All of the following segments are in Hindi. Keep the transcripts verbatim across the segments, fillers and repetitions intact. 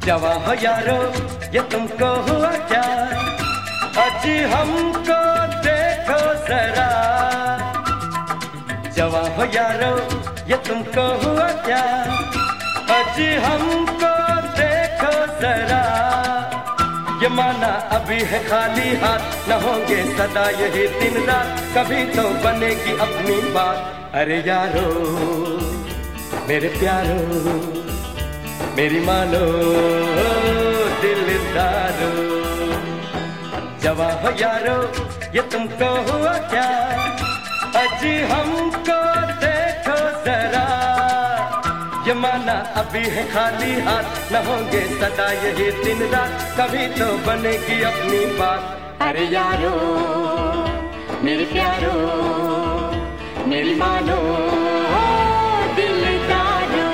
जवां हो यारो ये तुमको हुआ क्या, अजी हमको देखो जरा। जवां हो यारो ये तुमको हुआ क्या, अजी हमको देखो जरा। ये माना अभी है खाली हाथ, न होंगे सदा यही दिन रात, कभी तो बनेगी अपनी बात। अरे यारो मेरे प्यारो मेरी मानो दिलदारो। जवां हो यारो ये तुमको हुआ क्या, अजी हमको देखो जरा। ये माना अभी है खाली हाथ, न होंगे सदा यही दिन रात, कभी तो बनेगी अपनी बात। अरे यारो मेरे प्यारो मेरी मानो दिलदारो।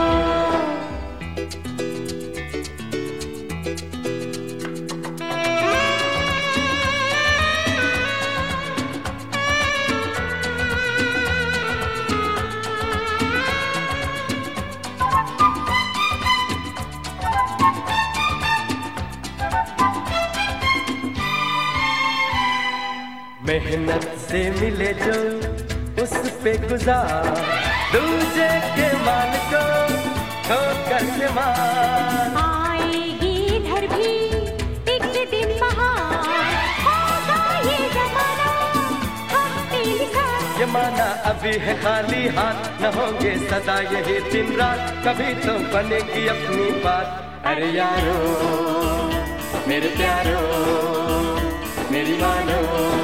मेहनत से मिले जो उस पे गुजार, दूजे के मान को ठोकर से मार। आएगी इधर भी एक दिन बहार, होगा ये जमाना हम पे लिखा। ये माना अभी है खाली हाथ, न होंगे सदा यही दिन रात, कभी तो बनेगी अपनी बात। अरे यारो मेरे प्यारो मेरी मानो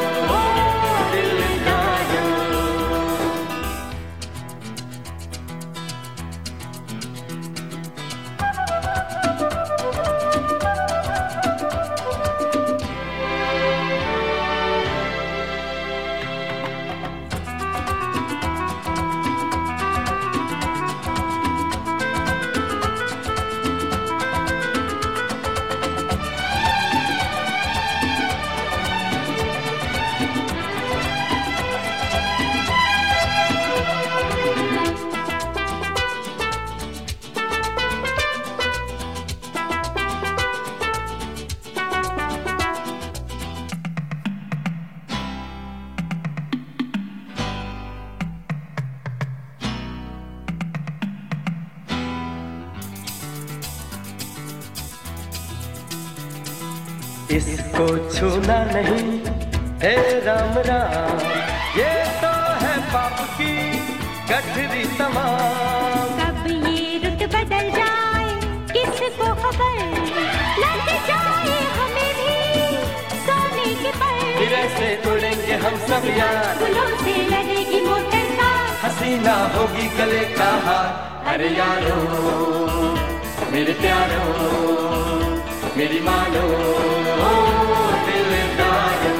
दिलदारो। इसको छूना नहीं है राम राम, ये तो है पाप की गठरी तमाम। कब ये रुत बदल जाए किसको खबर, लग जाए हमें भी सोने के पर। फिर ऐसे उड़ेंगे हम सब यार, गुलों से लगेगी मोटर का, हसीना होगी गले का हार। अरे यारो मेरे प्यारो मेरी मानो दिलदारो।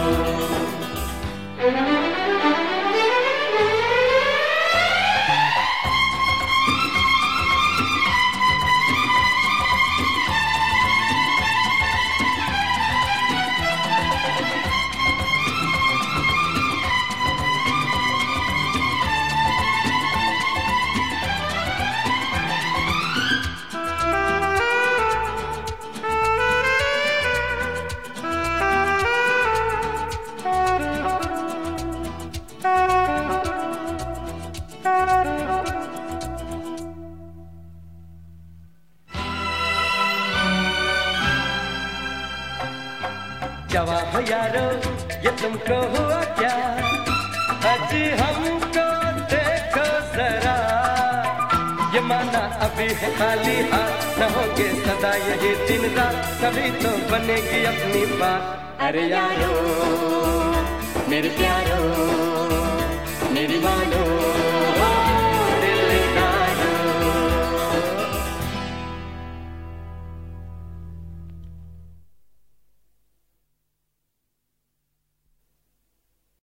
जवां हो यारो ये तुमको हुआ क्या, अजी हमको देखो जरा। ये माना अभी है खाली हाथ, न होंगे सदा यही दिन रात, कभी तो बनेगी अपनी बात। अरे यारो मेरे प्यारो